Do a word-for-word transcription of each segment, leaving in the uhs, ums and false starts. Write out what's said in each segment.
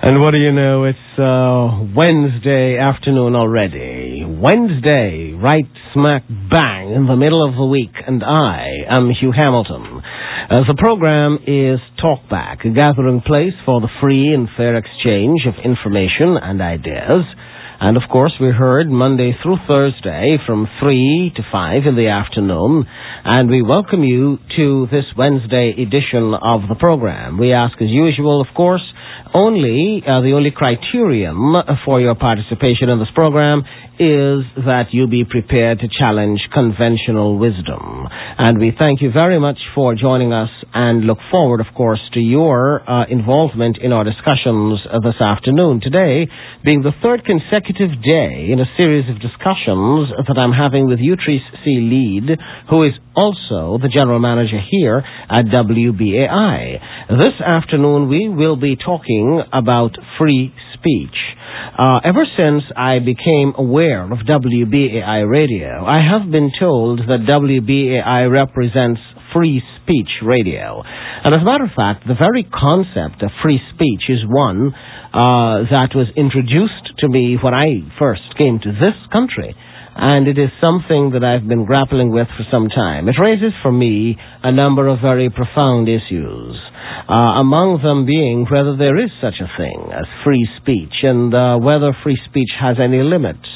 And what do you know, it's uh, Wednesday afternoon already. Wednesday, right smack bang in the middle of the week, and I am Hugh Hamilton. Uh, the program is Talkback, a gathering place for the free and fair exchange of information and ideas. And, of course, we're heard Monday through Thursday from three to five in the afternoon. And we welcome you to this Wednesday edition of the program. We ask, as usual, of course, only, uh, the only criterion for your participation in this program is that you be prepared to challenge conventional wisdom. And we thank you very much for joining us and look forward, of course, to your uh, involvement in our discussions uh, this afternoon. Today being the third consecutive day in a series of discussions that I'm having with Utrice C. Lead, who is also the general manager here at W B A I. This afternoon we will be talking about free speech. Uh, ever since I became aware of W B A I radio, I have been told that W B A I represents free speech radio. And as a matter of fact, the very concept of free speech is one uh, that was introduced to me when I first came to this country. And it is something that I've been grappling with for some time. It raises for me a number of very profound issues, uh, among them being whether there is such a thing as free speech and uh, whether free speech has any limits,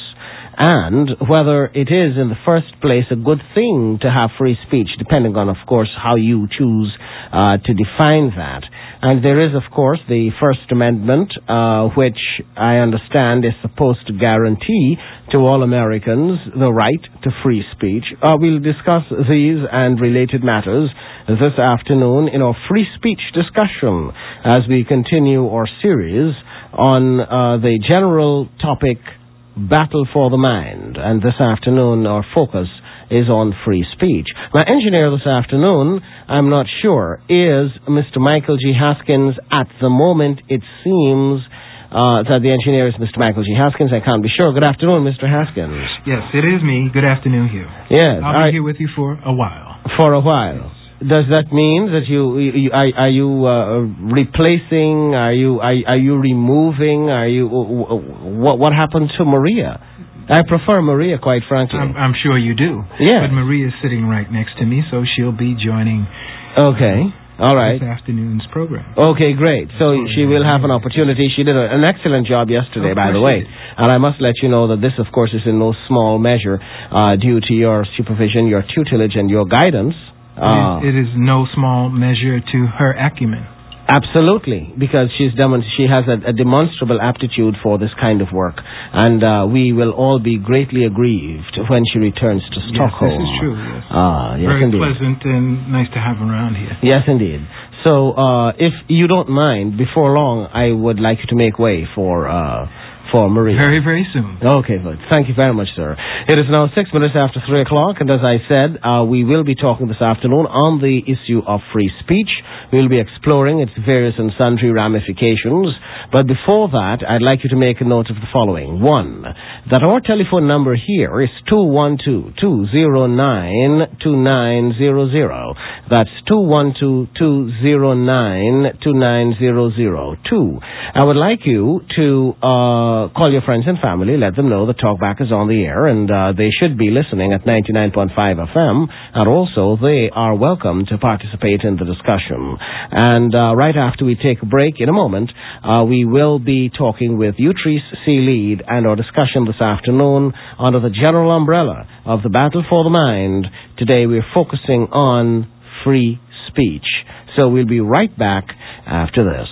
and whether it is in the first place a good thing to have free speech, depending on, of course, how you choose uh, to define that. And there is, of course, the First Amendment, uh, which I understand is supposed to guarantee to all Americans the right to free speech. Uh, we'll discuss these and related matters this afternoon in our free speech discussion as we continue our series on uh, the general topic, Battle for the Mind. And this afternoon our focus is on free speech. My engineer this afternoon, I'm not sure, is Mister Michael G. Haskins. At the moment, it seems uh, that the engineer is Mister Michael G. Haskins. I can't be sure. Good afternoon, Mister Haskins. Yes, it is me. Good afternoon, Hugh. Yes. I'll be here with you for a while. For a while. Yes. Does that mean that you, you are, are you uh, replacing? Are you are, are you removing? Are you what what happened to Maria? I prefer Maria, quite frankly. I'm, I'm sure you do. Yeah. But Maria is sitting right next to me, so she'll be joining. Okay. All right. This afternoon's program. Okay, great. So she will have an opportunity. She did a, an excellent job yesterday, by the way. And I must let you know that this, of course, is in no small measure uh, due to your supervision, your tutelage, and your guidance. Uh, it, is, it is no small measure to her acumen. Absolutely, because she's demon- she has a, a demonstrable aptitude for this kind of work, and uh, we will all be greatly aggrieved when she returns to Stockholm. Yes, this is true, yes. Ah, yes, Very indeed. pleasant and nice to have around here. Yes, indeed. So, uh, if you don't mind, before long, I would like you to make way for... Uh, For Maria. Very, very soon. Okay, good. Thank you very much, sir. It is now six minutes after three o'clock, and as I said, uh, we will be talking this afternoon on the issue of free speech. We'll be exploring its various and sundry ramifications. But before that, I'd like you to make a note of the following. One, that our telephone number here is two one two, two zero nine, two nine zero zero. That's two one two, two zero nine, two nine zero zero. Two, I would like you to... Uh, call your friends and family, let them know that Talkback is on the air, and uh, they should be listening at ninety-nine point five F M, and also they are welcome to participate in the discussion. And uh, right after we take a break, in a moment, uh, we will be talking with Utrice C. Lead, and our discussion this afternoon under the general umbrella of the Battle for the Mind. Today we're focusing on free speech. So we'll be right back after this.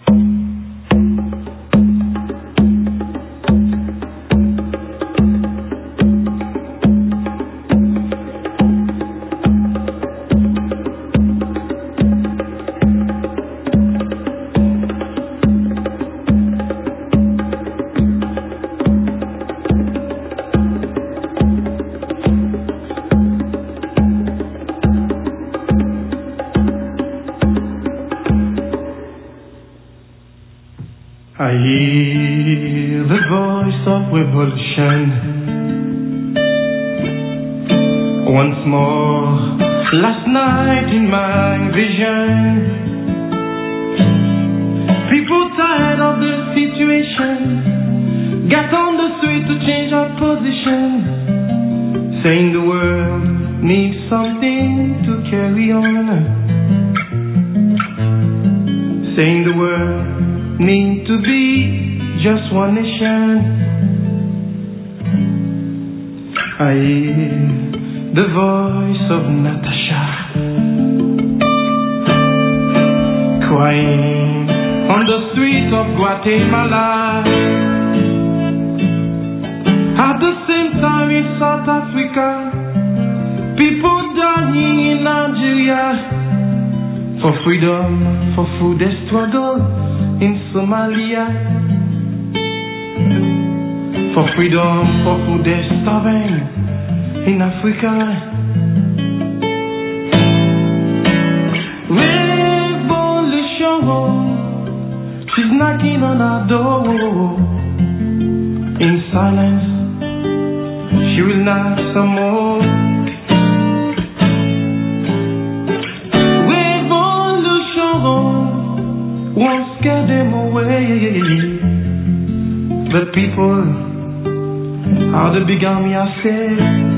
I hear the voice of revulsion once more last night in my vision. People talk tired of the situation. Get on the street to change our position. Saying the world needs something to carry on. Saying the world needs to be just one nation. I hear the voice of Natasha crying on the street of Guatemala. At the same time in South Africa, people dying in Nigeria. For freedom, for food they struggle in Somalia. For freedom, for food they're starving in Africa. Revolution, she's knocking on our door. In silence, she will knock some more. Revolution won't scare them away. The people are the big army, I say.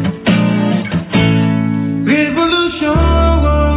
Revolution.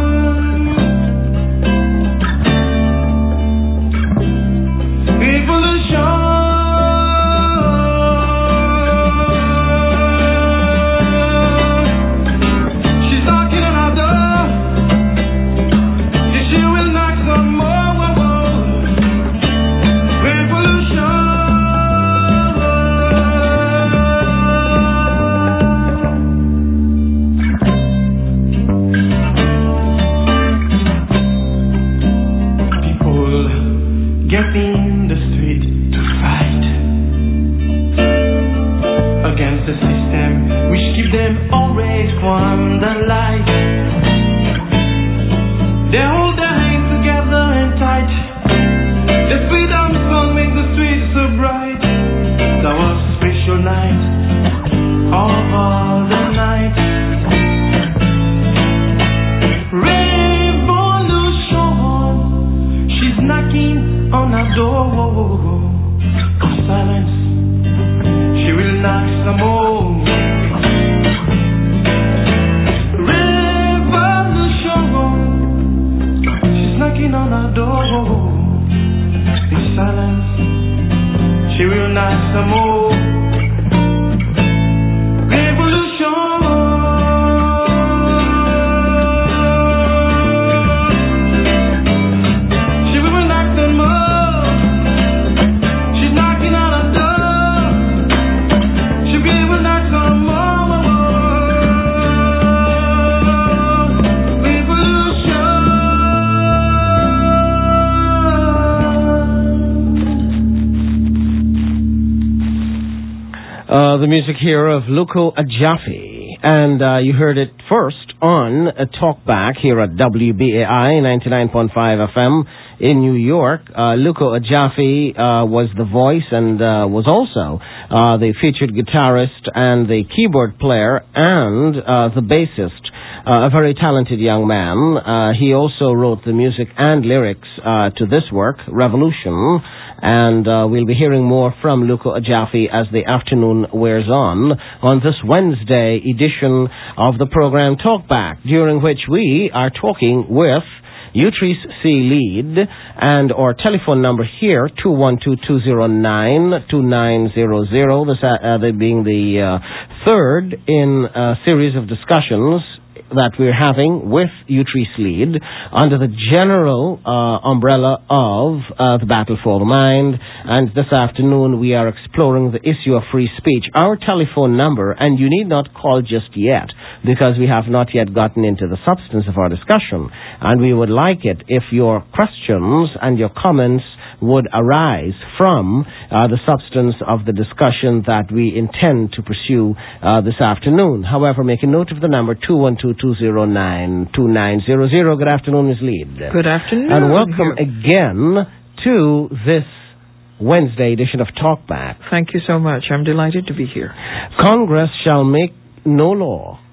The music here of Luko Ajafi, and uh, you heard it first on a Talkback here at W B A I ninety-nine point five F M in New York. Uh, Luko Ajafi uh, was the voice and uh, was also uh, the featured guitarist and the keyboard player and uh, the bassist. Uh, a very talented young man. Uh, he also wrote the music and lyrics uh, to this work, Revolution, and uh, we'll be hearing more from Luko Ajafi as the afternoon wears on on this Wednesday edition of the program Talkback, during which we are talking with Utrice C. Lead, and our telephone number here, two one two, two zero nine, two nine zero zero, this uh, uh, being the uh, third in a series of discussions that we're having with Utrice Lead under the general uh, umbrella of uh, the Battle for the Mind. And this afternoon we are exploring the issue of free speech. Our telephone number, and you need not call just yet because we have not yet gotten into the substance of our discussion, and we would like it if your questions and your comments would arise from uh, the substance of the discussion that we intend to pursue uh, this afternoon. However, make a note of the number two one two, two zero nine, two nine zero zero. Good afternoon, Miz Lead. Good afternoon. And welcome again to this Wednesday edition of Talkback. Thank you so much. I'm delighted to be here. Congress shall make no law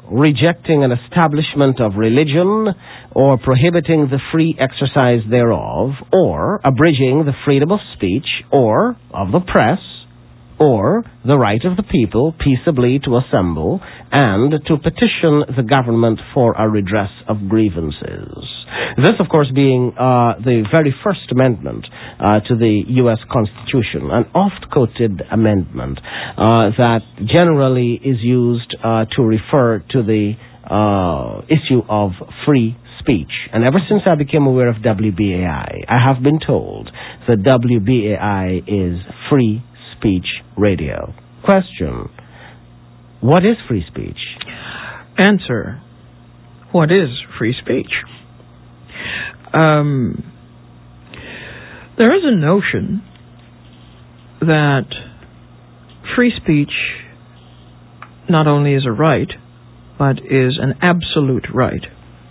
rejecting an establishment of religion, or prohibiting the free exercise thereof, or abridging the freedom of speech, or of the press, or the right of the people peaceably to assemble and to petition the government for a redress of grievances. This, of course, being uh, the very first amendment uh, to the U S Constitution, an oft-quoted amendment uh, that generally is used uh, to refer to the uh, issue of free speech. And ever since I became aware of W B A I, I have been told that W B A I is free speech radio. Question: what is free speech? Answer: what is free speech? Um, there is a notion that free speech not only is a right, but is an absolute right.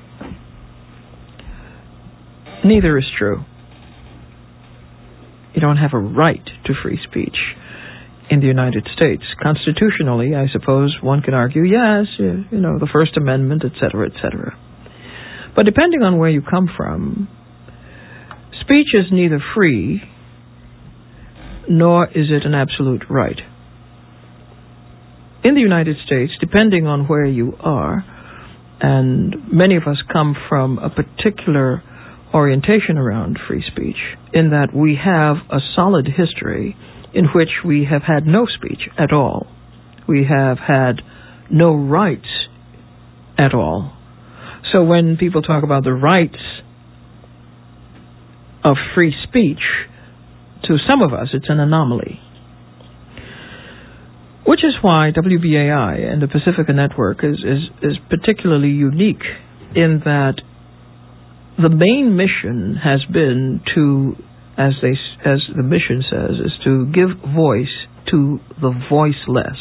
Neither is true. You don't have a right to free speech in the United States. Constitutionally, I suppose one could argue, yes, you know, the First Amendment, et cetera, et cetera. But depending on where you come from, speech is neither free nor is it an absolute right. In the United States, depending on where you are, and many of us come from a particular orientation around free speech, in that we have a solid history in which we have had no speech at all. We have had no rights at all. So when people talk about the rights of free speech, to some of us it's an anomaly. Which is why W B A I and the Pacifica Network is, is, is particularly unique in that the main mission has been to, as they, as the mission says, is to give voice to the voiceless.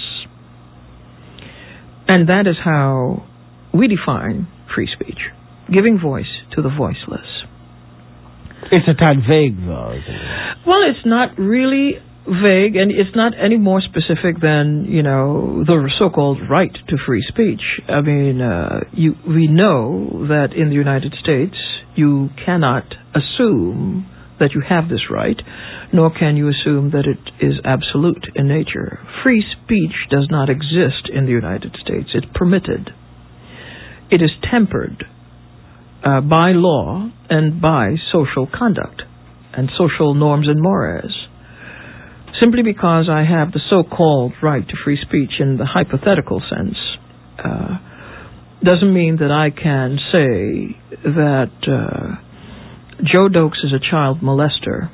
And that is how we define free speech, giving voice to the voiceless. It's a tad vague, though, isn't it? Well, it's not really vague, and it's not any more specific than, you know, the so-called right to free speech. I mean, uh, you, we know that in the United States, you cannot assume that you have this right, nor can you assume that it is absolute in nature. Free speech does not exist in the United States. It's permitted. It is tempered uh, by law and by social conduct and social norms and mores. Simply because I have the so-called right to free speech in the hypothetical sense uh, doesn't mean that I can say that uh, Joe Dokes is a child molester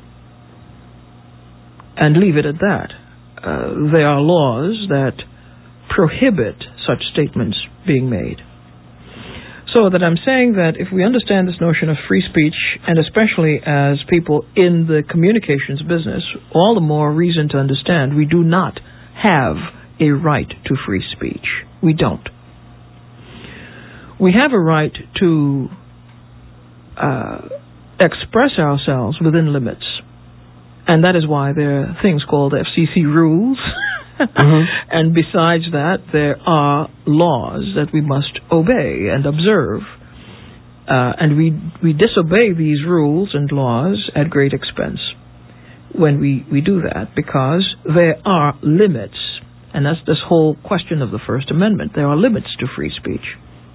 and leave it at that. Uh, there are laws that prohibit such statements being made. So that I'm saying that if we understand this notion of free speech, and especially as people in the communications business, all the more reason to understand we do not have a right to free speech. We don't. We have a right to uh, express ourselves within limits. And that is why there are things called F C C rules. Mm-hmm. And besides that, there are laws that we must obey and observe. Uh, and we we disobey these rules and laws at great expense when we, we do that, because there are limits. And that's this whole question of the First Amendment. There are limits to free speech.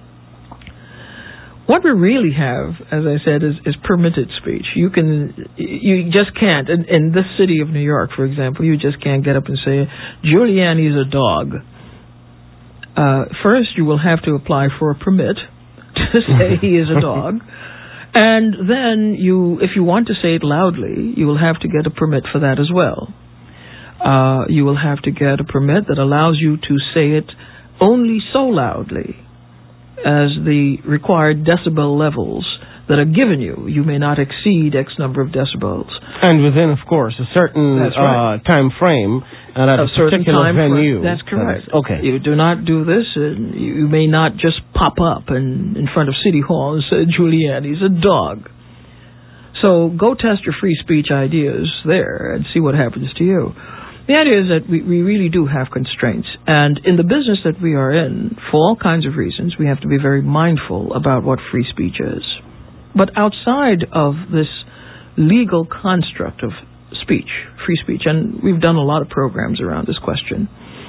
What we really have, as I said, is, is permitted speech. You can, you just can't, in, in this city of New York, for example, you just can't get up and say, Giuliani is a dog. Uh, first, you will have to apply for a permit to say he is a dog. And then, you, if you want to say it loudly, you will have to get a permit for that as well. Uh, you will have to get a permit that allows you to say it only so loudly as the required decibel levels that are given you. You may not exceed X number of decibels. And within, of course, a certain right. uh, time frame and at a, a particular venue. Frame. That's correct. That is, okay. You do not do this, and you may not just pop up and, in front of City Hall and say, Giuliani's a dog. So go test your free speech ideas there and see what happens to you. The idea is that we, we really do have constraints. And in the business that we are in, for all kinds of reasons, we have to be very mindful about what free speech is. But outside of this legal construct of speech, free speech, and we've done a lot of programs around this question,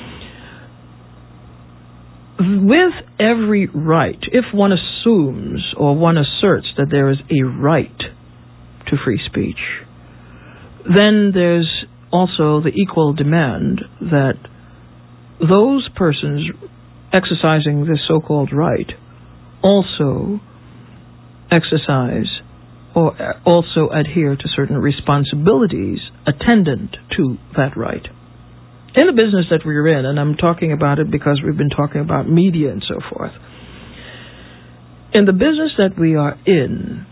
with every right, if one assumes or one asserts that there is a right to free speech, then there's also the equal demand that those persons exercising this so-called right also exercise or also adhere to certain responsibilities attendant to that right. In the business that we're in, and I'm talking about it because we've been talking about media and so forth, in the business that we are in,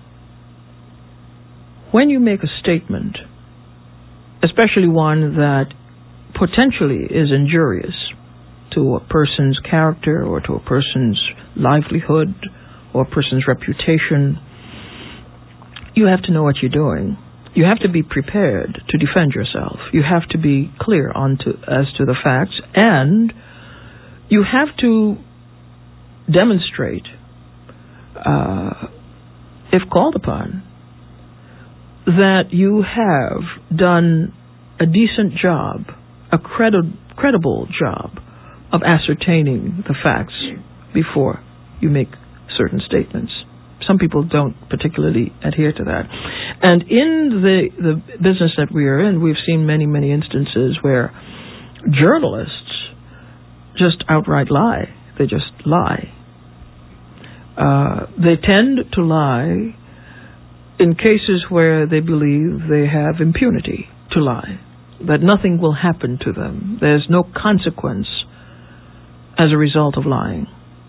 when you make a statement, especially one that potentially is injurious to a person's character or to a person's livelihood or a person's reputation, you have to know what you're doing. You have to be prepared to defend yourself. You have to be clear on to, as to the facts, and you have to demonstrate, uh, if called upon, that you have done a decent job, a credi- credible job of ascertaining the facts before you make certain statements. Some people don't particularly adhere to that. And in the, the business that we are in, we've seen many, many instances where journalists just outright lie. They just lie. Uh, they tend to lie in cases where they believe they have impunity to lie, that nothing will happen to them. There's no consequence as a result of lying.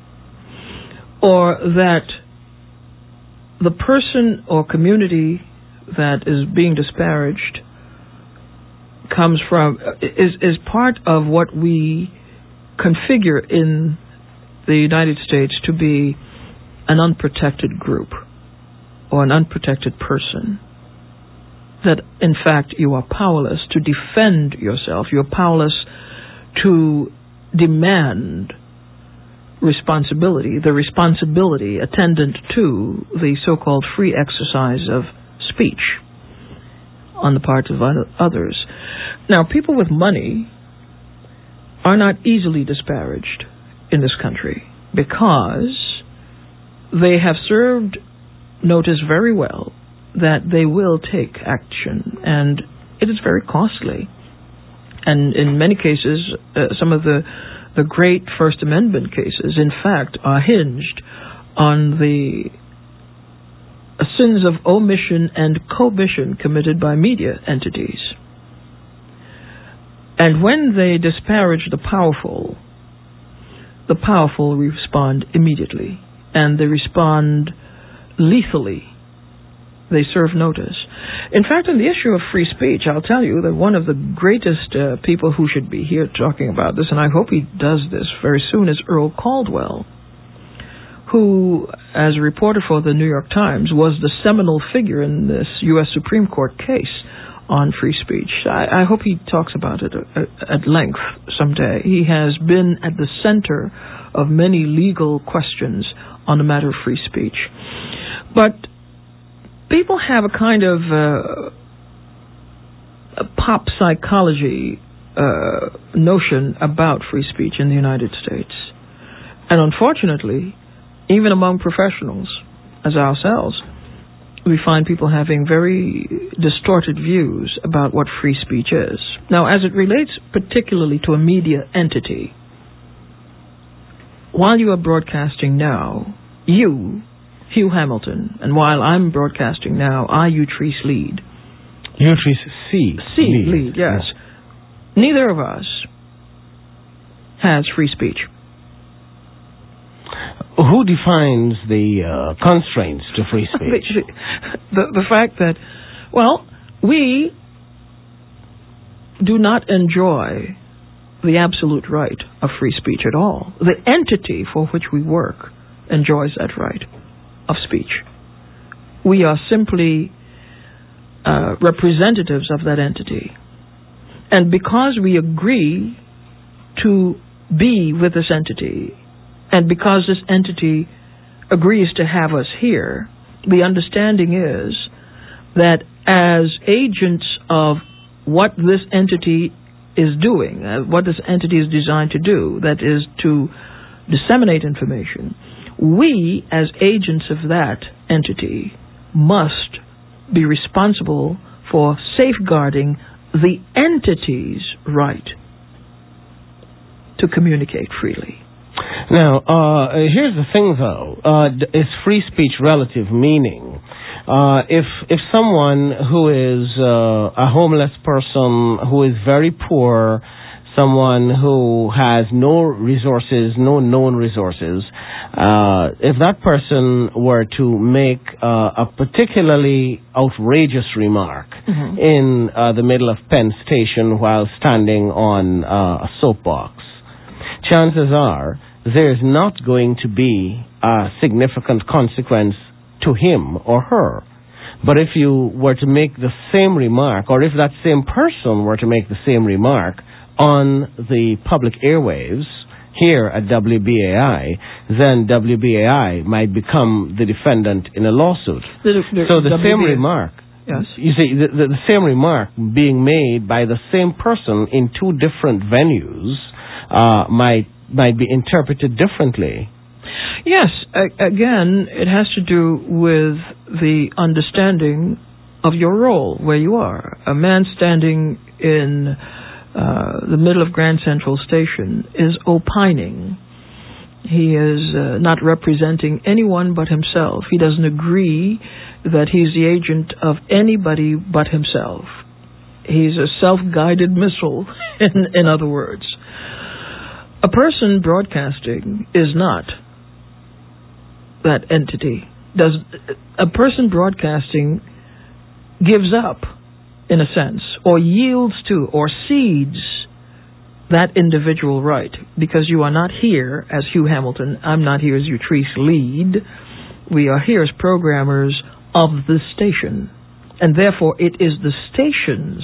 Or that the person or community that is being disparaged comes from, is, is part of what we configure in the United States to be an unprotected group or an unprotected person, that in fact you are powerless to defend yourself. You're powerless to demand responsibility, the responsibility attendant to the so-called free exercise of speech on the part of others. Now, people with money are not easily disparaged in this country because they have served notice very well that they will take action, and it is very costly. And in many cases, uh, some of the the great First Amendment cases, in fact, are hinged on the sins of omission and commission committed by media entities. And when they disparage the powerful, the powerful respond immediately, and they respond lethally. They serve notice. In fact, on the issue of free speech, I'll tell you that one of the greatest uh, people who should be here talking about this, and I hope he does this very soon, is Earl Caldwell, who, as a reporter for the New York Times, was the seminal figure in this U S Supreme Court case on free speech. I, I hope he talks about it at length someday. He has been at the center of many legal questions on the matter of free speech. But people have a kind of uh, a pop psychology uh, notion about free speech in the United States. And unfortunately, even among professionals, as ourselves, we find people having very distorted views about what free speech is. Now, as it relates particularly to a media entity, while you are broadcasting now, you, Hugh Hamilton, and while I'm broadcasting now, I, Utrice Lead. Utrice C. C. Lead, Lead yes. yes. Neither of us has free speech. Who defines the uh, constraints to free speech? the, the fact that, well, we do not enjoy the absolute right of free speech at all. The entity for which we work enjoys that right of speech. We are simply uh, representatives of that entity. And because we agree to be with this entity, and because this entity agrees to have us here, the understanding is that as agents of what this entity is doing, uh, what this entity is designed to do, that is to disseminate information, we as agents of that entity must be responsible for safeguarding the entity's right to communicate freely. Now, uh, here's the thing, though. Uh, is free speech relative? Meaning, uh, if if someone who is uh, a homeless person, who is very poor, someone who has no resources, no known resources, uh, if that person were to make uh, a particularly outrageous remark mm-hmm. in uh, the middle of Penn Station while standing on uh, a soapbox, chances are there's not going to be a significant consequence to him or her. But if you were to make the same remark, or if that same person were to make the same remark on the public airwaves here at W B A I, then W B A I might become the defendant in a lawsuit. The, the, so the W B A I same remark, yes. you see, the, the, the same remark being made by the same person in two different venues uh, might might be interpreted differently. Yes, a- again, it has to do with the understanding of your role, where you are. A man standing in uh, the middle of Grand Central Station is opining. He is uh, not representing anyone but himself. He doesn't agree that he's the agent of anybody but himself. He's a self-guided missile, in, in other words. A person broadcasting is not that entity. Does a person broadcasting gives up, in a sense, or yields to, or cedes that individual right, because you are not here as Hugh Hamilton. I'm not here as Utrice Lead. We are here as programmers of the station, and therefore it is the station's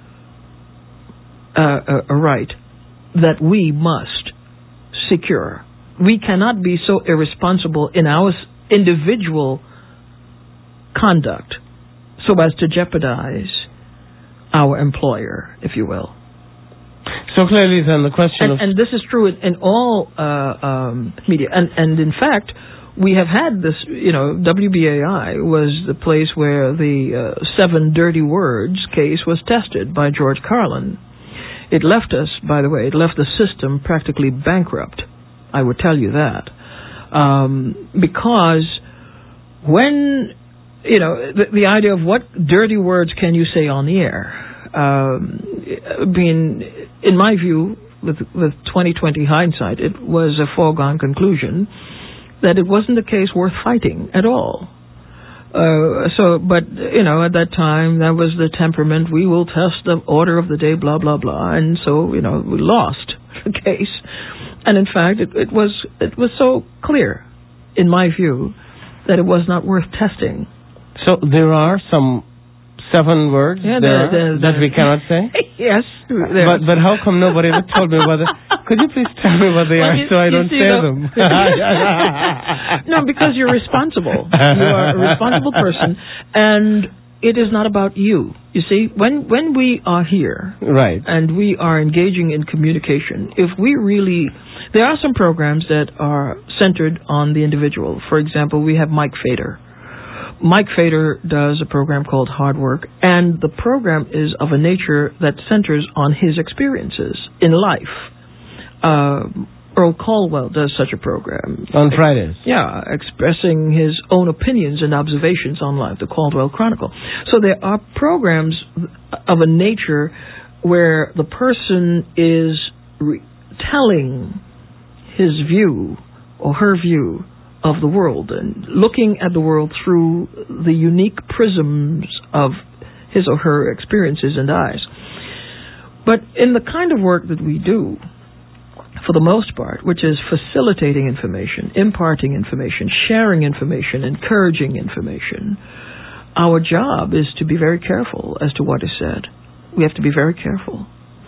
uh, a, a right that we must secure. We cannot be so irresponsible in our individual conduct so as to jeopardize our employer, if you will. So clearly then the question and, of... And this is true in, in all uh, um, media. And, and in fact, we have had this, you know, W B A I was the place where the uh, seven dirty words case was tested by George Carlin. It left us, by the way, it left the system practically bankrupt. I would tell you that. Um, because when, you know, the, the idea of what dirty words can you say on the air, um, being, in my view, with, with twenty twenty hindsight, it was a foregone conclusion that it wasn't a case worth fighting at all. Uh, so, but, you know, at that time, that was the temperament. We will test the order of the day, blah, blah, blah. And so, you know, we lost the case. And in fact, it, it was it was so clear, in my view, that it was not worth testing. So there are some seven words yeah, there, there, there, that we cannot say? Yes. But but how come nobody ever told me what they... Could you please tell me what they well, are you, so I you don't see, say though, them? No, because you're responsible. You are a responsible person. And it is not about you. You see, when when we are here... Right. And we are engaging in communication, if we really... There are some programs that are centered on the individual. For example, we have Mike Fader. Mike Fader does a program called Hard Work, and the program is of a nature that centers on his experiences in life. Uh, Earl Caldwell does such a program. On Fridays. Yeah, expressing his own opinions and observations on life, the Caldwell Chronicle. So there are programs of a nature where the person is re- telling his view or her view of the world and looking at the world through the unique prisms of his or her experiences and eyes. But in the kind of work that we do, for the most part, which is facilitating information, imparting information, sharing information, encouraging information, our job is to be very careful as to what is said. We have to be very careful.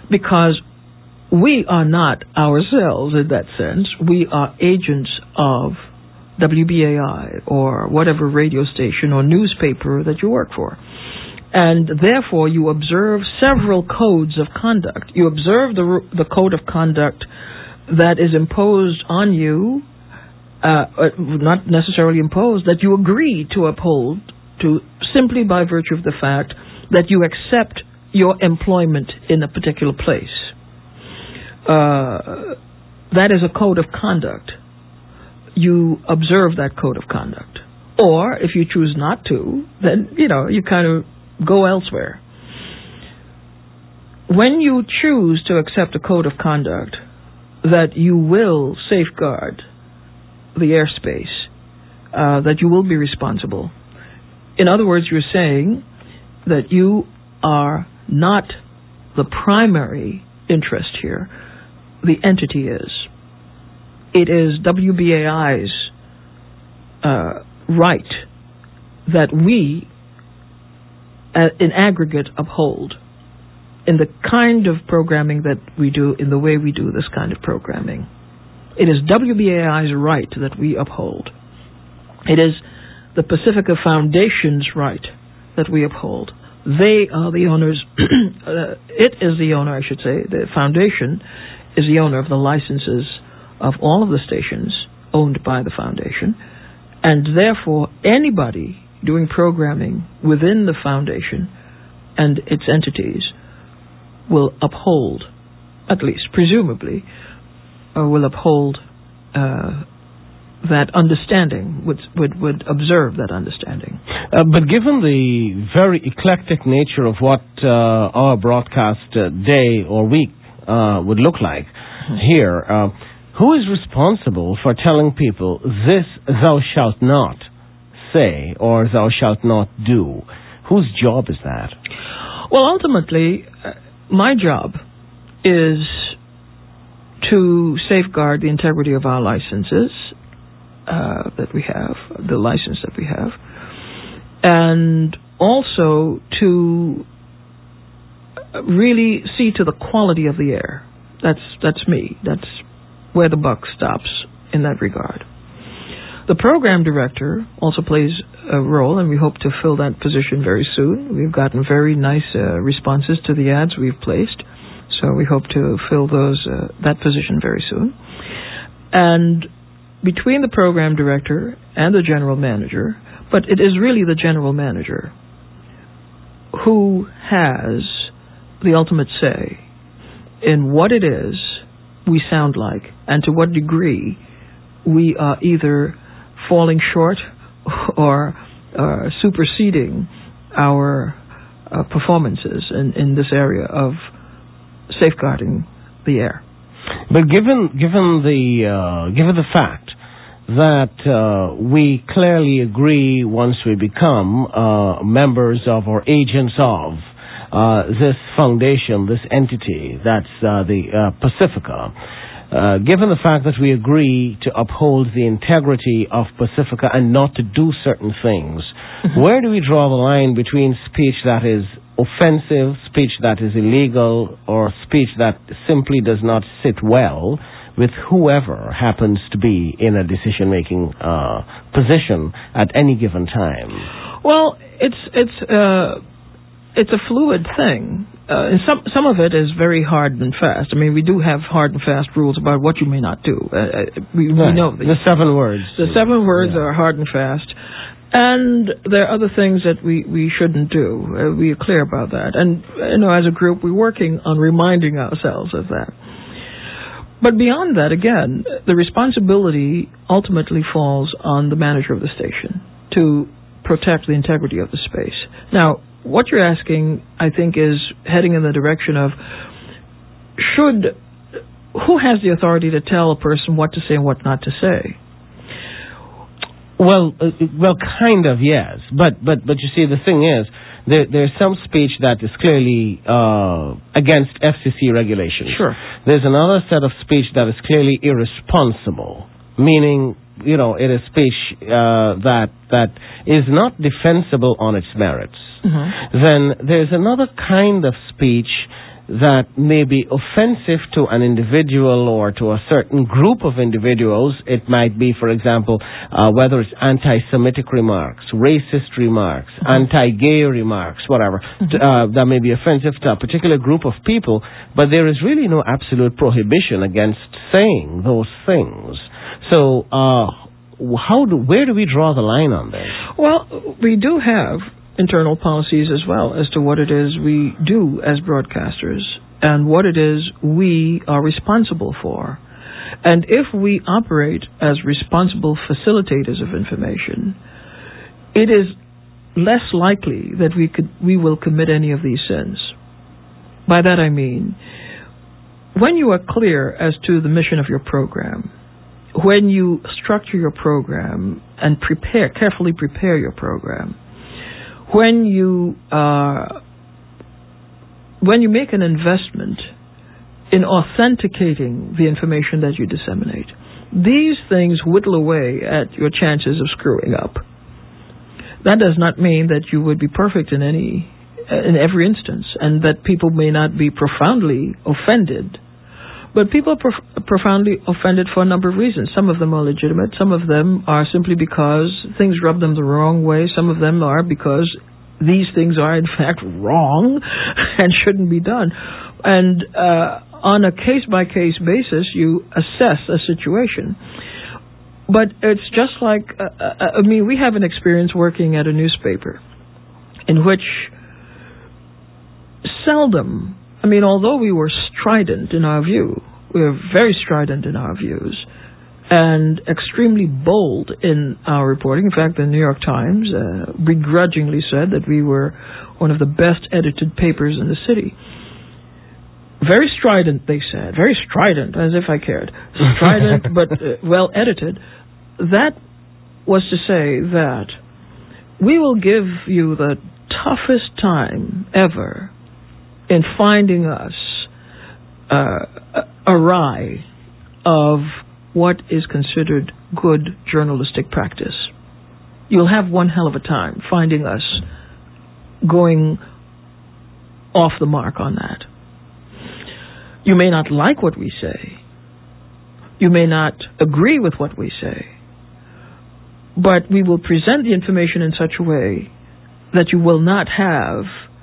because we are not ourselves in that sense. We are agents of W B A I or whatever radio station or newspaper that you work for. And therefore, you observe several codes of conduct. You observe the the code of conduct that is imposed on you, uh, not necessarily imposed, that you agree to uphold to simply by virtue of the fact that you accept your employment in a particular place. Uh, that is a code of conduct. You observe that code of conduct. Or, if you choose not to, then, you know, you kind of go elsewhere. When you choose to accept a code of conduct that you will safeguard the airspace, uh, that you will be responsible, in other words, you're saying that you are not the primary interest here. The entity is. It is W B A I's uh, right that we, uh, in aggregate, uphold in the kind of programming that we do, in the way we do this kind of programming. It is W B A I's right that we uphold. It is the Pacifica Foundation's right that we uphold. They are the owners, uh, it is the owner, I should say, the foundation is the owner of the licenses of all of the stations owned by the foundation, and therefore anybody doing programming within the foundation and its entities will uphold, at least presumably, or will uphold uh, that understanding, would, would, would observe that understanding. Uh, but given the very eclectic nature of what uh, our broadcast uh, day or week uh, would look like mm-hmm. here, uh, who is responsible for telling people, this thou shalt not say or thou shalt not do? Whose job is that? Well, ultimately, uh, my job is to safeguard the integrity of our licenses uh, that we have, the license that we have, and also to really see to the quality of the air. That's that's me. That's where the buck stops in that regard. The program director also plays a role, and we hope to fill that position very soon. We've gotten very nice uh, responses to the ads we've placed, so we hope to fill those uh, that position very soon. And between the program director and the general manager, but it is really the general manager who has the ultimate say in what it is we sound like and to what degree we are either falling short or uh, superseding our uh, performances in, in this area of safeguarding the air. But given given the uh, given the fact that uh, we clearly agree once we become uh, members of or agents of uh, this foundation, this entity, that's uh, the uh, Pacifica, uh, given the fact that we agree to uphold the integrity of Pacifica and not to do certain things, mm-hmm. where do we draw the line between speech that is offensive, speech that is illegal, or speech that simply does not sit well with whoever happens to be in a decision-making uh, position at any given time? Well, it's it's uh, it's a fluid thing. Uh, and some some of it is very hard and fast. I mean, we do have hard and fast rules about what you may not do. Uh, we, right. we know these. The seven words. The seven words yeah. are hard and fast. And there are other things that we, we shouldn't do. Uh, we are clear about that. And, you know, as a group, we're working on reminding ourselves of that. But beyond that, again, the responsibility ultimately falls on the manager of the station to protect the integrity of the space. Now, what you're asking, I think, is heading in the direction of should, who has the authority to tell a person what to say and what not to say? Well, uh, well, kind of, yes. But, but, but you see, the thing is, there, there's some speech that is clearly uh, against F C C regulations. Sure. There's another set of speech that is clearly irresponsible, meaning, you know, it is speech uh, that that is not defensible on its merits. Mm-hmm. Then there's another kind of speech that may be offensive to an individual or to a certain group of individuals. It might be, for example, uh, whether it's anti-Semitic remarks, racist remarks, mm-hmm. anti-gay remarks, whatever, mm-hmm. uh, that may be offensive to a particular group of people, but there is really no absolute prohibition against saying those things. So, uh, how do, where do we draw the line on this? Well, we do have internal policies as well as to what it is we do as broadcasters and what it is we are responsible for. And if we operate as responsible facilitators of information, it is less likely that we could we will commit any of these sins. By that I mean, when you are clear as to the mission of your program, when you structure your program and prepare, carefully prepare your program, when you uh, when you make an investment in authenticating the information that you disseminate, these things whittle away at your chances of screwing up. That does not mean that you would be perfect in any in every instance, and that people may not be profoundly offended. But people are prof- profoundly offended for a number of reasons. Some of them are legitimate. Some of them are simply because things rub them the wrong way. Some of them are because these things are, in fact, wrong and shouldn't be done. And uh, on a case-by-case basis, you assess a situation. But it's just like, uh, uh, I mean, we have an experience working at a newspaper in which seldom, I mean, although we were strident in our view, we were very strident in our views, and extremely bold in our reporting. In fact, the New York Times uh, begrudgingly said that we were one of the best edited papers in the city. Very strident, they said. Very strident, as if I cared. Strident, but uh, well edited. That was to say that we will give you the toughest time ever in finding us uh, awry of what is considered good journalistic practice. You'll have one hell of a time finding us going off the mark on that. You may not like what we say. You may not agree with what we say. But we will present the information in such a way that you will not have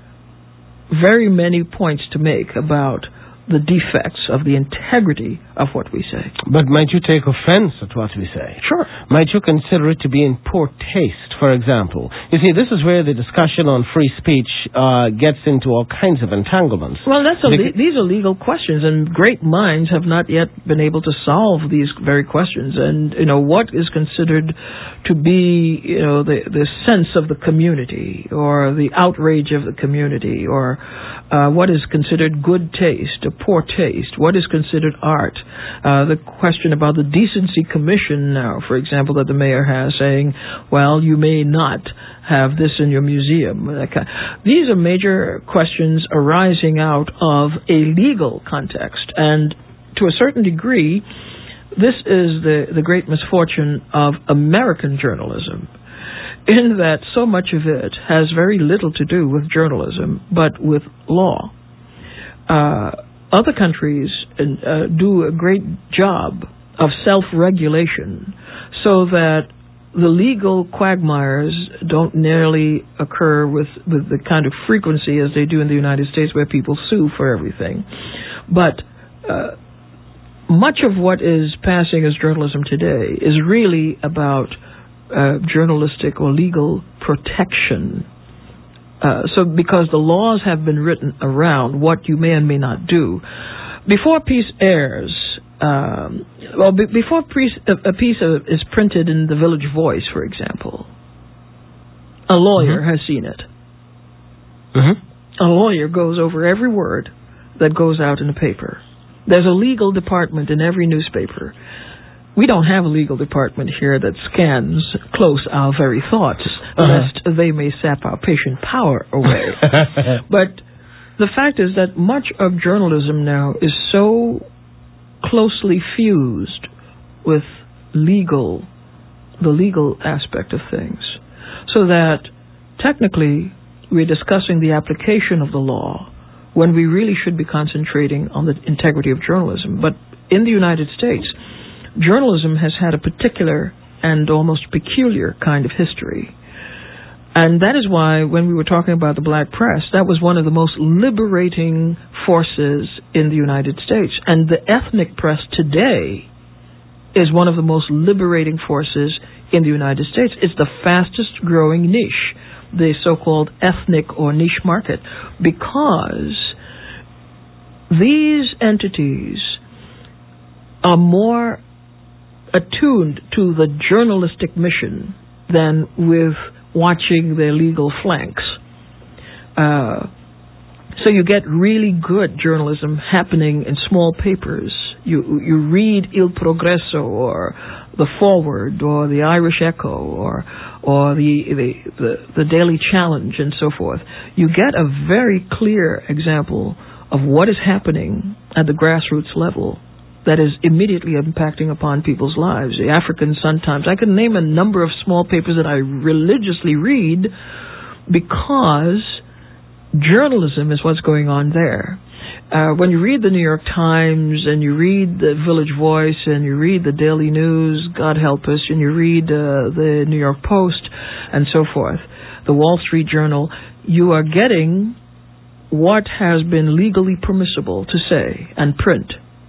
very many points to make about the defects of the integrity of what we say. But might you take offense at what we say? Sure. Might you consider it to be in poor taste, for example? You see, this is where the discussion on free speech uh, gets into all kinds of entanglements. Well, that's a le- these are legal questions, and great minds have not yet been able to solve these very questions. And, you know, what is considered to be, you know, the, the sense of the community, or the outrage of the community, or uh, what is considered good taste, poor taste, what is considered art, uh, the question about the Decency Commission now, for example, that the mayor has, saying, well, you may not have this in your museum. These are major questions arising out of a legal context, and to a certain degree, this is the, the great misfortune of American journalism, in that so much of it has very little to do with journalism, but with law. Uh, Other countries uh, do a great job of self-regulation so that the legal quagmires don't nearly occur with, with the kind of frequency as they do in the United States, where people sue for everything. But uh, much of what is passing as journalism today is really about uh, journalistic or legal protection. Uh, so because the laws have been written around what you may and may not do. Before a piece airs, um, well, be- before piece, a, a piece of, is printed in the Village Voice, for example, a lawyer mm-hmm. has seen it. Mm-hmm. A lawyer goes over every word that goes out in the paper. There's a legal department in every newspaper. We don't have a legal department here that scans close our very thoughts, uh-huh. lest they may sap our patient power away. But the fact is that much of journalism now is so closely fused with legal, the legal aspect of things, so that technically we're discussing the application of the law when we really should be concentrating on the integrity of journalism. But in the United States, journalism has had a particular and almost peculiar kind of history. And that is why when we were talking about the black press, that was one of the most liberating forces in the United States. And the ethnic press today is one of the most liberating forces in the United States. It's the fastest growing niche, the so-called ethnic or niche market, because these entities are more attuned to the journalistic mission than with watching their legal flanks. Uh, so you get really good journalism happening in small papers. You you read Il Progresso or the Forward or the Irish Echo or or the the, the the Daily Challenge and so forth. You get a very clear example of what is happening at the grassroots level that is immediately impacting upon people's lives. The African Sun-Times. I can name a number of small papers that I religiously read because journalism is what's going on there. Uh, when you read the New York Times and you read the Village Voice and you read the Daily News, God help us, and you read uh, the New York Post and so forth, the Wall Street Journal, you are getting what has been legally permissible to say and print.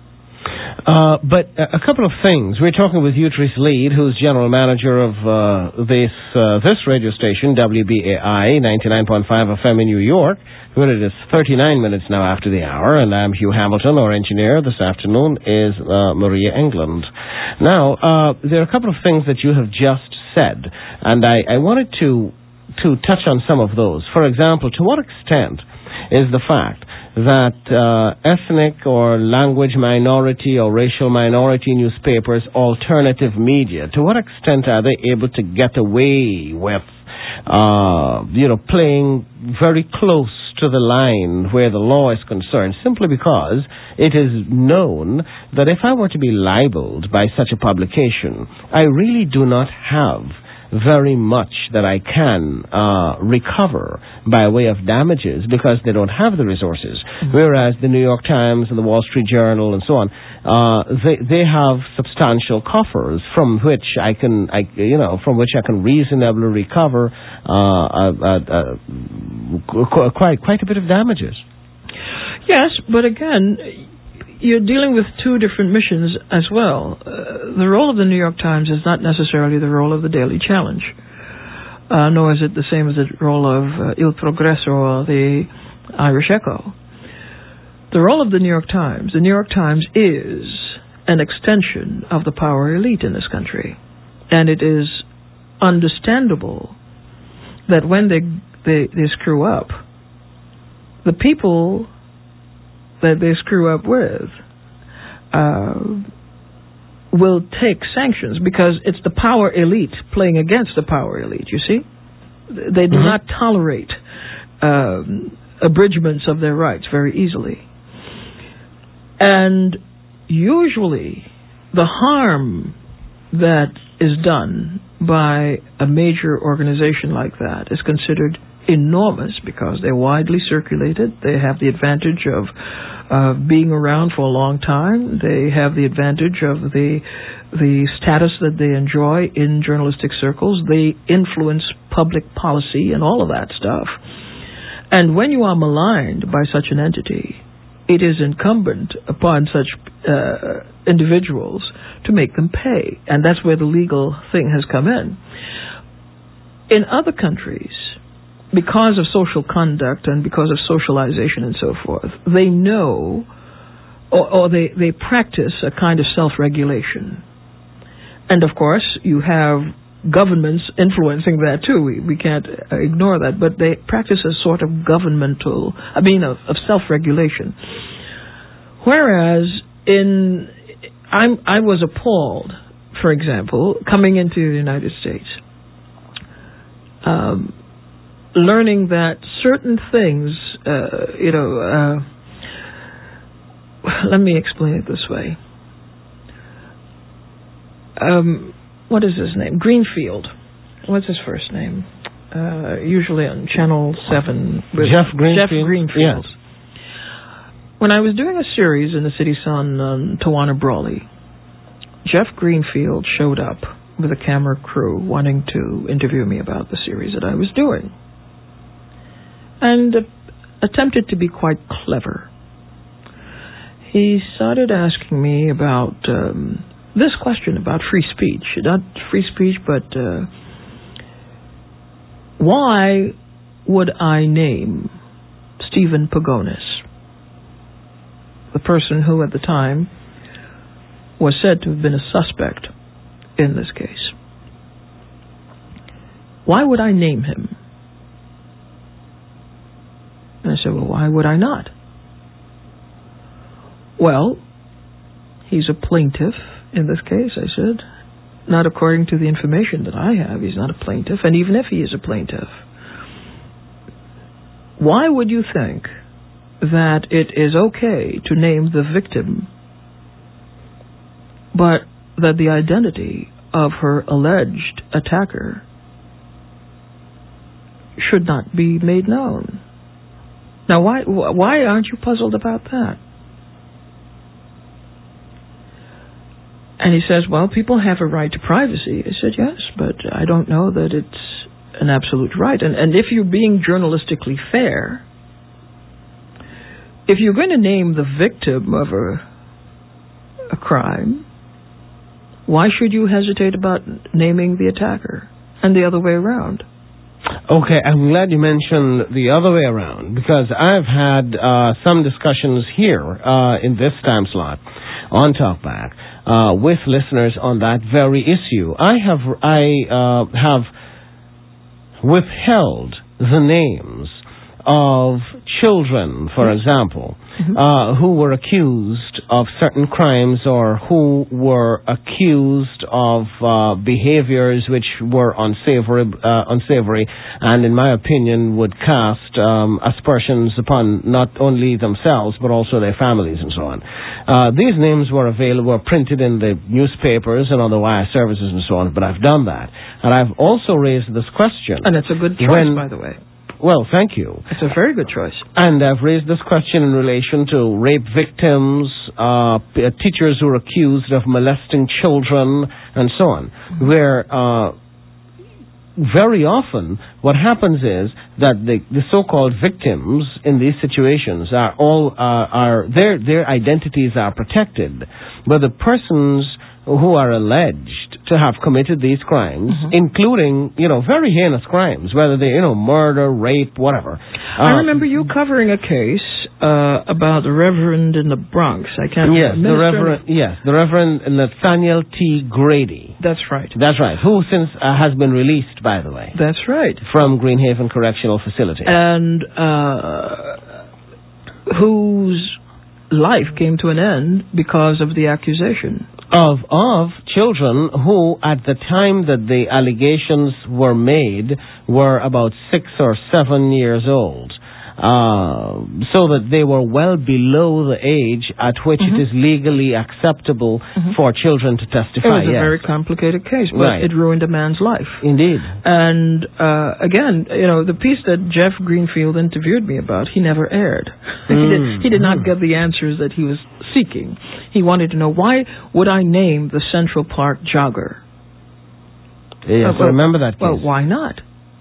Uh, but a couple of things. We're talking with Utrice Lead, who's general manager of uh, this uh, this radio station, W B A I, ninety-nine point five F M in New York, where it is thirty-nine minutes now after the hour, and I'm Hugh Hamilton. Our engineer this afternoon is uh, Maria England. Now, uh, there are a couple of things that you have just said, and I, I wanted to to touch on some of those. For example, to what extent is the fact that uh, ethnic or language minority or racial minority newspapers, alternative media, to what extent are they able to get away with, uh, you know, playing very close to the line where the law is concerned, simply because it is known that if I were to be libeled by such a publication, I really do not have very much that I can uh, recover by way of damages because they don't have the resources. Mm-hmm. Whereas the New York Times and the Wall Street Journal and so on, uh, they they have substantial coffers from which I can, I, you know, from which I can reasonably recover uh, uh, uh, quite quite a bit of damages. Yes, but again, you're dealing with two different missions as well. Uh, the role of the New York Times is not necessarily the role of the Daily Challenge, uh, nor is it the same as the role of uh, Il Progresso or the Irish Echo. The role of the New York Times, the New York Times is an extension of the power elite in this country. And it is understandable that when they, they, they screw up, the people that they screw up with uh, will take sanctions because it's the power elite playing against the power elite, you see? They do mm-hmm. not tolerate um, abridgments of their rights very easily. And usually the harm that is done by a major organization like that is considered enormous because they're widely circulated. They have the advantage of uh, being around for a long time. They have the advantage of the the status that they enjoy in journalistic circles. They influence public policy and all of that stuff. And when you are maligned by such an entity, it is incumbent upon such uh, individuals to make them pay. And that's where the legal thing has come in. In other countries, because of social conduct and because of socialization and so forth, they know or, or they, they practice a kind of self-regulation. And of course, you have governments influencing that too. We, we can't ignore that. But they practice a sort of governmental, I mean, of, of self-regulation. Whereas in, I'm, I was appalled, for example, coming into the United States, um, learning that certain things, uh, you know, uh, let me explain it this way. Um, what is his name? Greenfield. What's his first name? Uh, usually on Channel seven. Jeff Greenfield. Jeff Greenfield. Yes. when I was doing a series in the City Sun on Tawana Brawley, Jeff Greenfield showed up with a camera crew wanting to interview me about the series that I was doing, and uh, attempted to be quite clever. He started asking me about um, this question about free speech. Not free speech, but uh, why would I name Stephen Pagonis, the person who at the time was said to have been a suspect in this case? Why would I name him? And I said, well, why would I not? Well, he's a plaintiff in this case, I said. Not according to the information that I have. He's not a plaintiff. And even if he is a plaintiff, why would you think that it is okay to name the victim, but that the identity of her alleged attacker should not be made known? Now, why why aren't you puzzled about that? And he says, well, people have a right to privacy. I said, yes, but I don't know that it's an absolute right. And, and if you're being journalistically fair, if you're going to name the victim of a, a crime, why should you hesitate about naming the attacker and the other way around? Okay, I'm glad you mentioned the other way around, because I've had uh, some discussions here uh, in this time slot on Talkback uh, with listeners on that very issue. I have I uh, have withheld the names of children, for example, mm-hmm. uh, who were accused of certain crimes or who were accused of uh, behaviors which were unsavory, uh, unsavory, and in my opinion would cast um, aspersions upon not only themselves but also their families and so on. Uh, these names were available, were printed in the newspapers and on the wire services and so on, but I've done that. And I've also raised this question. And it's a good choice, when, by the way. Well, thank you. It's a very good choice. And I've raised this question in relation to rape victims, uh, teachers who are accused of molesting children, and so on, mm-hmm. where uh, very often what happens is that the, the so-called victims in these situations are all uh, are their their identities are protected, but the persons who are alleged to have committed these crimes, mm-hmm. including, you know, very heinous crimes, whether they, you know, murder, rape, whatever. I uh, remember you covering a case uh, about the Reverend in the Bronx. I can't yes, remember. the Reverend, yes, the Reverend Nathaniel T. Grady. That's right. That's right. Who since uh, has been released, by the way. That's right. From Greenhaven Correctional Facility. And uh, whose life came to an end because of the accusation. Of of children who, at the time that the allegations were made, were about six or seven years old. Uh, so that they were well below the age at which mm-hmm. it is legally acceptable mm-hmm. for children to testify. It was a yes. very complicated case, but right. it ruined a man's life. Indeed. And uh, again, you know, the piece that Jeff Greenfield interviewed me about, he never aired. Mm. he, did, he did not mm. get the answers that he was seeking. He wanted to know, why would I name the Central Park jogger? Yes, uh, well, I remember that case. Well, why not?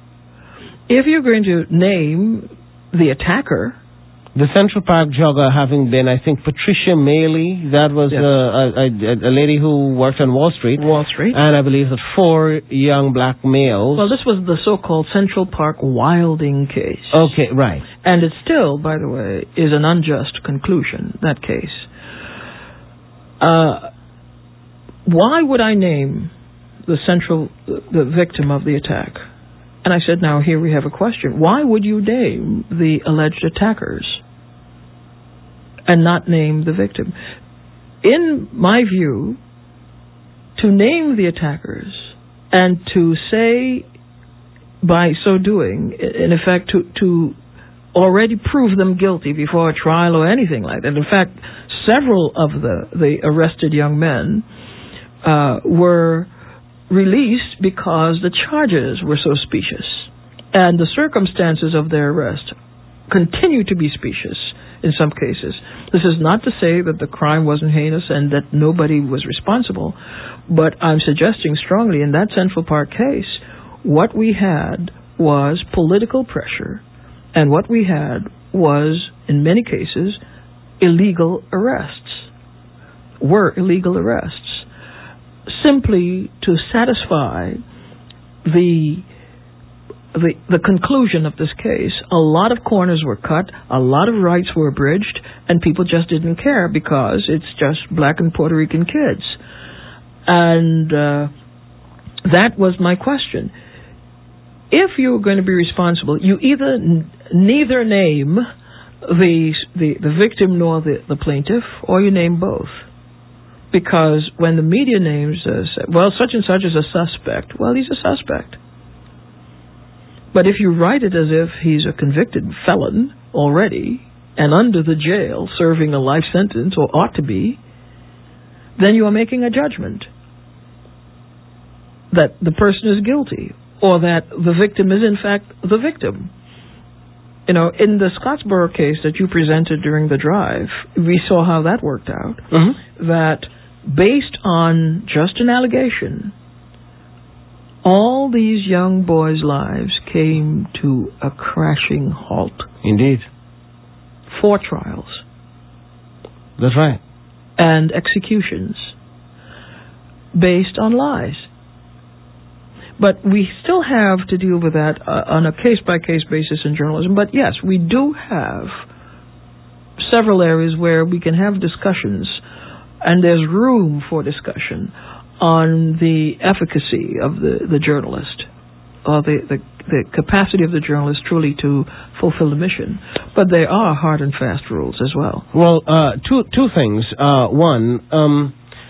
If you're going to name the attacker, the Central Park jogger having been, I think, Patricia Maley. That was yes. a, a, a lady who worked on Wall Street. Wall Street. And I believe that four young black males. Well, this was the so-called Central Park wilding case. Okay, right. And it still, by the way, is an unjust conclusion, that case. Uh, why would I name the central, the victim of the attack? And I said, now here we have a question. Why would you name the alleged attackers and not name the victim? In my view, to name the attackers and to say, by so doing, in effect, to, to already prove them guilty before a trial or anything like that. In fact, several of the, the arrested young men uh, were released because the charges were so specious, and the circumstances of their arrest continue to be specious. in some cases. This is not to say that the crime wasn't heinous and that nobody was responsible, but I'm suggesting strongly in that Central Park case, what we had was political pressure, and what we had was, in many cases, illegal arrests, were illegal arrests, simply to satisfy the The, the conclusion of this case. A lot of corners were cut, a lot of rights were abridged, and people just didn't care because it's just black and Puerto Rican kids. And uh, that was my question. If you were going to be responsible, you either n- neither name the, the the victim nor the, the plaintiff, or you name both. Because when the media names, uh, well, such and such is a suspect, well, he's a suspect. But if you write it as if he's a convicted felon already and under the jail serving a life sentence, or ought to be, then you are making a judgment that the person is guilty, or that the victim is in fact the victim. You know, in the Scottsboro case that you presented during the drive, we saw how that worked out. Mm-hmm. That based on just an allegation, all these young boys' lives came to a crashing halt. Indeed. Four trials. That's right. And executions based on lies. But we still have to deal with that uh, on a case-by-case basis in journalism. But yes, we do have several areas where we can have discussions, and there's room for discussion on the efficacy of the, the journalist, or the, the, the capacity of the journalist truly to fulfill the mission. But there are hard and fast rules as well. Well, uh, two two things. Uh, one, um,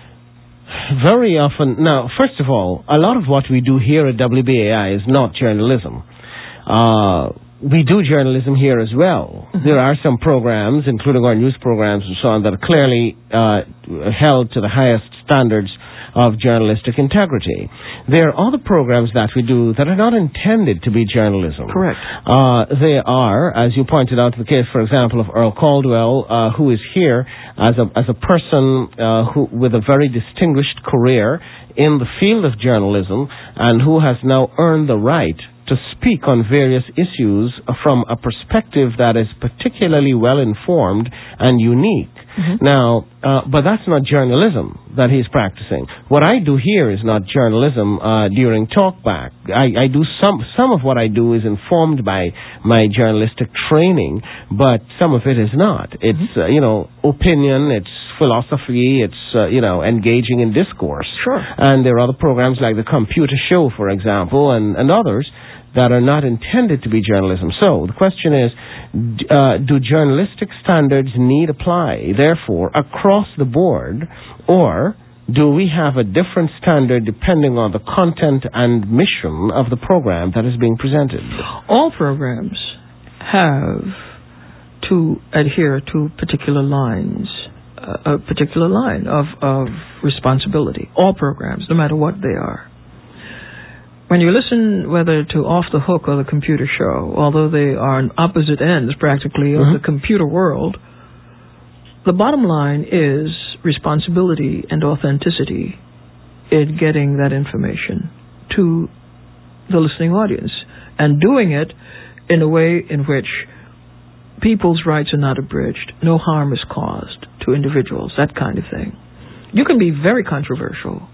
very often, now, first of all, a lot of what we do here at W B A I is not journalism. Uh, we do journalism here as well. Mm-hmm. There are some programs, including our news programs and so on, that are clearly uh, held to the highest standards of journalistic integrity. There are other programs that we do that are not intended to be journalism. Correct. Uh, they are, as you pointed out, the case, for example, of Earl Caldwell, uh, who is here as a as a person uh, who with a very distinguished career in the field of journalism, and who has now earned the right to speak on various issues from a perspective that is particularly well-informed and unique. Mm-hmm. Now, uh, but that's not journalism that he's practicing. What I do here is not journalism uh, during talkback. I, I do some some of what I do is informed by my journalistic training, but some of it is not. It's mm-hmm. uh, you know opinion. It's philosophy. It's uh, you know engaging in discourse. Sure. And there are other programs like the Computer Show, for example, and, and others that are not intended to be journalism. So the question is, uh, do journalistic standards need apply, therefore, across the board, or do we have a different standard depending on the content and mission of the program that is being presented? All programs have to adhere to particular lines, uh, a particular line of, of responsibility. All programs, no matter what they are. When you listen whether to Off the Hook or the Computer Show, although they are on opposite ends practically of mm-hmm. the computer world, the bottom line is responsibility and authenticity in getting that information to the listening audience, and doing it in a way in which people's rights are not abridged, no harm is caused to individuals, that kind of thing. You can be very controversial,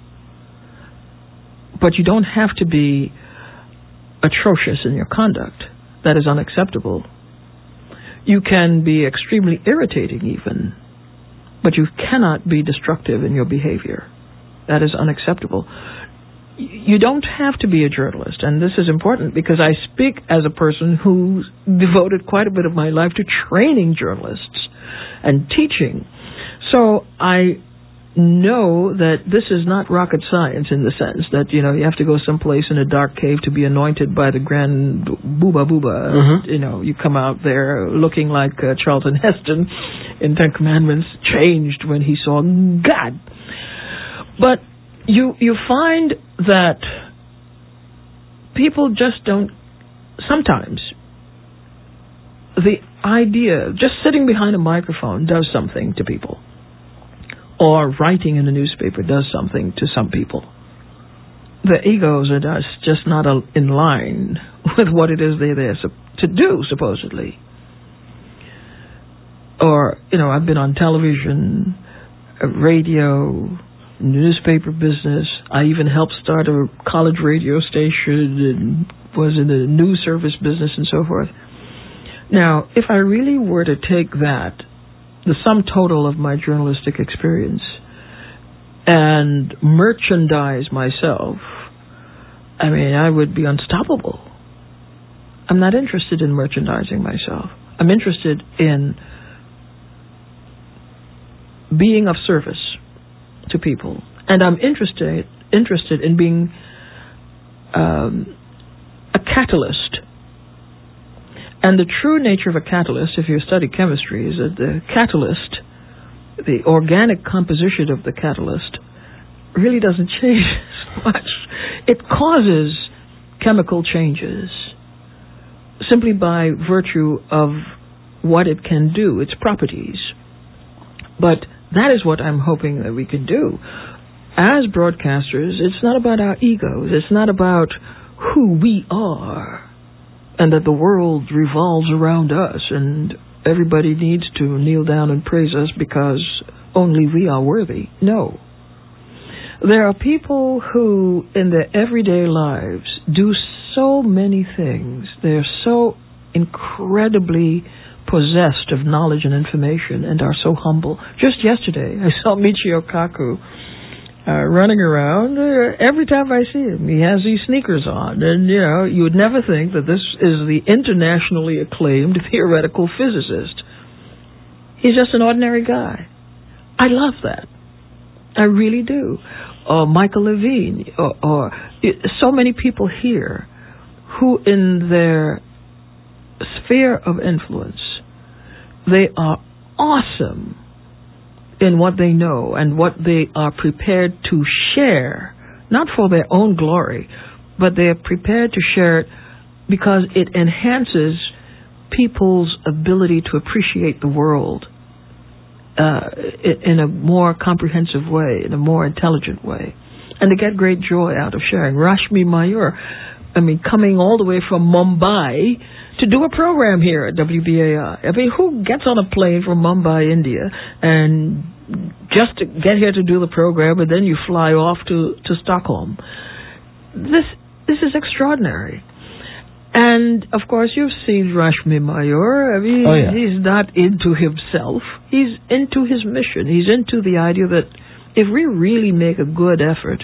but you don't have to be atrocious in your conduct. That is unacceptable. You can be extremely irritating even, but you cannot be destructive in your behavior. That is unacceptable. You don't have to be a journalist, and this is important because I speak as a person who devoted quite a bit of my life to training journalists and teaching. So I know that this is not rocket science in the sense that, you know, you have to go someplace in a dark cave to be anointed by the grand booba booba. Mm-hmm. You know, you come out there looking like uh, Charlton Heston in Ten Commandments, changed when he saw God. But you you find that people just don't, sometimes the idea, just sitting behind a microphone does something to people. Or writing in a newspaper does something to some people. The egos are just not in line with what it is they're there to do, supposedly. Or, you know, I've been on television, radio, newspaper business. I even helped start a college radio station and was in the news service business and so forth. Now, if I really were to take that, the sum total of my journalistic experience, and merchandise myself, I mean, I would be unstoppable. I'm not interested in merchandising myself. I'm interested in being of service to people. And I'm interested interested in being um, a catalyst. And the true nature of a catalyst, if you study chemistry, is that the catalyst, the organic composition of the catalyst, really doesn't change as much. It causes chemical changes simply by virtue of what it can do, its properties. But that is what I'm hoping that we can do. As broadcasters, it's not about our egos. It's not about who we are and that the world revolves around us and everybody needs to kneel down and praise us because only we are worthy. No. There are people who, in their everyday lives, do so many things. They're so incredibly possessed of knowledge and information and are so humble. Just yesterday, I saw Michio Kaku uh, running around. Uh, every time I see him, he has these sneakers on. And, you know, you would never think that this is the internationally acclaimed theoretical physicist. He's just an ordinary guy. I love that. I really do. Or Michael Levine, or, or so many people here who in their sphere of influence, they are awesome in what they know and what they are prepared to share, not for their own glory, but they are prepared to share it because it enhances people's ability to appreciate the world uh, in a more comprehensive way, in a more intelligent way, and to get great joy out of sharing. Rashmi Mayur, I mean, coming all the way from Mumbai to do a program here at W B A I. I mean, who gets on a plane from Mumbai, India, and just to get here to do the program, and then you fly off to, to Stockholm? This this is extraordinary. And, of course, you've seen Rashmi Mayur. I mean, oh, yeah. He's not into himself. He's into his mission. He's into the idea that if we really make a good effort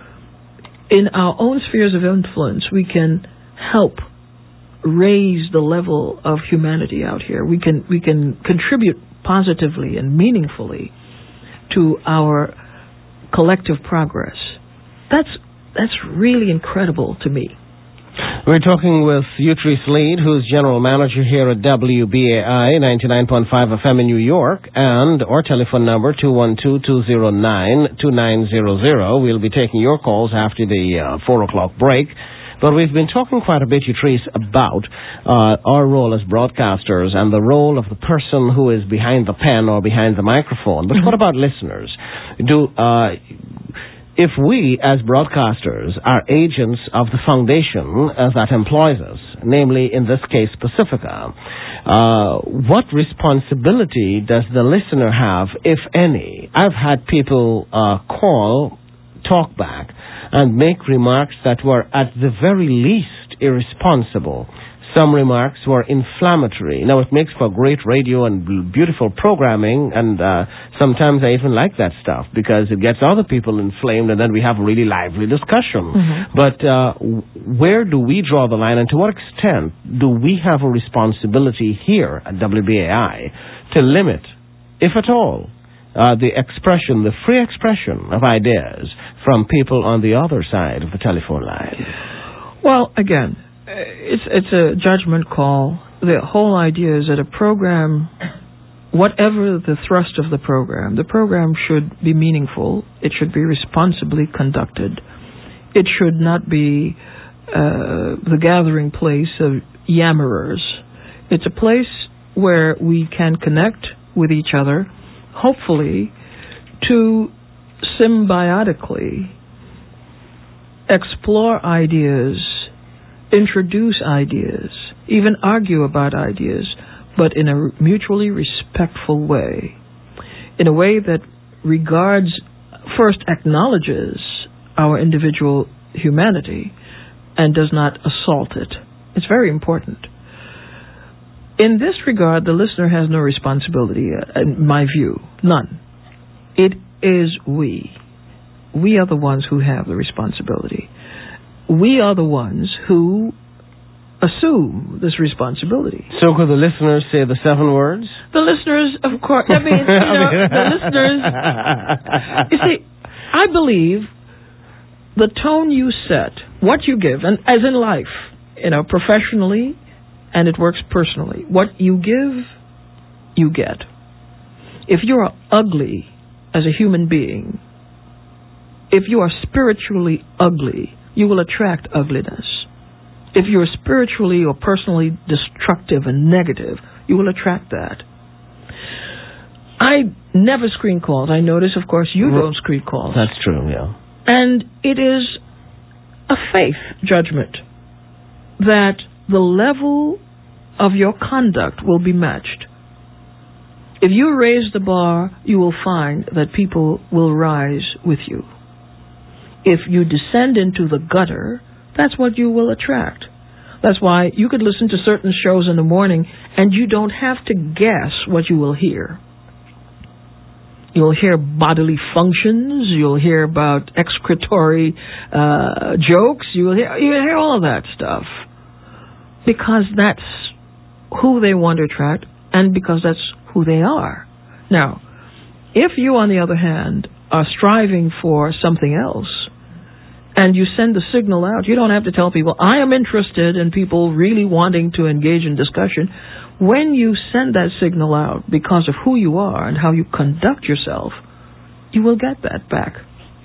in our own spheres of influence, we can help raise the level of humanity out here. We can we can contribute positively and meaningfully to our collective progress. That's that's really incredible to me. We're talking with Utrice Lead, who's General Manager here at W B A I ninety-nine point five F M in New York, and our telephone number two one two, two zero nine, two nine zero zero. We'll be taking your calls after the uh, four o'clock break. But we've been talking quite a bit, Utrice, about uh, our role as broadcasters and the role of the person who is behind the pen or behind the microphone. But mm-hmm. what about listeners? Do uh, if we, as broadcasters, are agents of the foundation uh, that employs us, namely, in this case, Pacifica, uh, what responsibility does the listener have, if any? I've had people uh, call, talk back, and make remarks that were, at the very least, irresponsible. Some remarks were inflammatory. Now, it makes for great radio and beautiful programming, and uh, sometimes I even like that stuff because it gets other people inflamed, and then we have a really lively discussion. Mm-hmm. But uh, where do we draw the line, and to what extent do we have a responsibility here at W B A I to limit, if at all, uh, the expression, the free expression of ideas from people on the other side of the telephone line? Well, again, It's it's a judgment call. The whole idea is that a program, whatever the thrust of the program, the program should be meaningful. It should be responsibly conducted. It should not be uh, the gathering place of yammerers. It's a place where we can connect with each other, hopefully, to symbiotically explore ideas, introduce ideas, even argue about ideas, but in a mutually respectful way, in a way that regards, first acknowledges our individual humanity and does not assault it. It's very important. In this regard, the listener has no responsibility, uh, in my view, none. It is we. We are the ones who have the responsibility. We are the ones who assume this responsibility. So could the listeners say the seven words? The listeners, of course, I mean, you know, the listeners, you see, I believe the tone you set, what you give, and as in life, you know, professionally, and it works personally. What you give, you get. If you are ugly as a human being, if you are spiritually ugly, you will attract ugliness. If you are spiritually or personally destructive and negative, you will attract that. I never screen calls. I notice, of course, you well, don't screen calls. That's true, yeah. And it is a faith judgment that the level of your conduct will be matched. If you raise the bar, you will find that people will rise with you. If you descend into the gutter, that's what you will attract. That's why you could listen to certain shows in the morning and you don't have to guess what you will hear. You'll hear bodily functions. You'll hear about excretory uh, jokes. You'll hear, you'll hear all of that stuff. Because that's who they want to attract and because that's who they are. Now, if you, on the other hand, are striving for something else and you send the signal out, you don't have to tell people, I am interested in people really wanting to engage in discussion. When you send that signal out because of who you are and how you conduct yourself, you will get that back.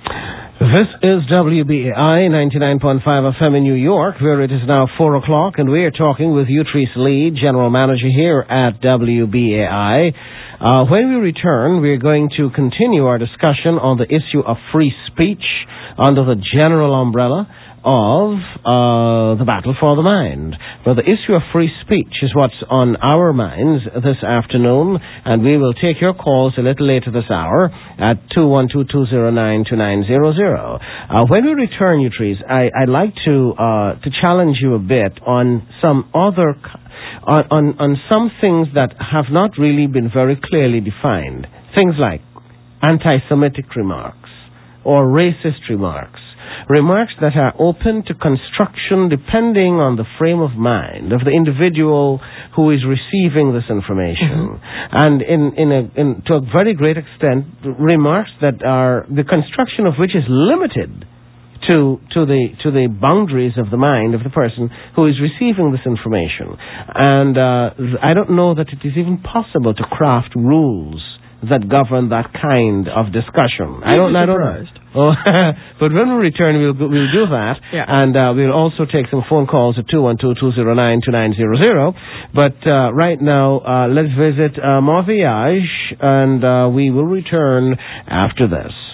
This is W B A I ninety-nine point five F M in New York, where it is now four o'clock, and we are talking with Utrice Lee, General Manager here at W B A I. Uh, when we return, we're going to continue our discussion on the issue of free speech under the general umbrella of uh, the battle for the mind. But the issue of free speech is what's on our minds this afternoon, and we will take your calls a little later this hour at two one two, two zero nine, two nine zero zero. Uh, when we return, Utrice, I, I'd like to uh, to challenge you a bit on some other on, on on some things that have not really been very clearly defined. Things like anti-Semitic remarks or racist remarks. Remarks that are open to construction depending on the frame of mind of the individual who is receiving this information. Mm-hmm. And in, in a, in, to a very great extent, remarks that are, the construction of which is limited to, to, the, to the boundaries of the mind of the person who is receiving this information. And uh, I don't know that it is even possible to craft rules that govern that kind of discussion. I don't, I don't know. Oh, but when we return, we'll we'll do that, yeah. and uh, we'll also take some phone calls at two one two, two zero nine, two nine zero zero. But uh, right now, uh, let's visit uh, Morviage, and uh, we will return after this.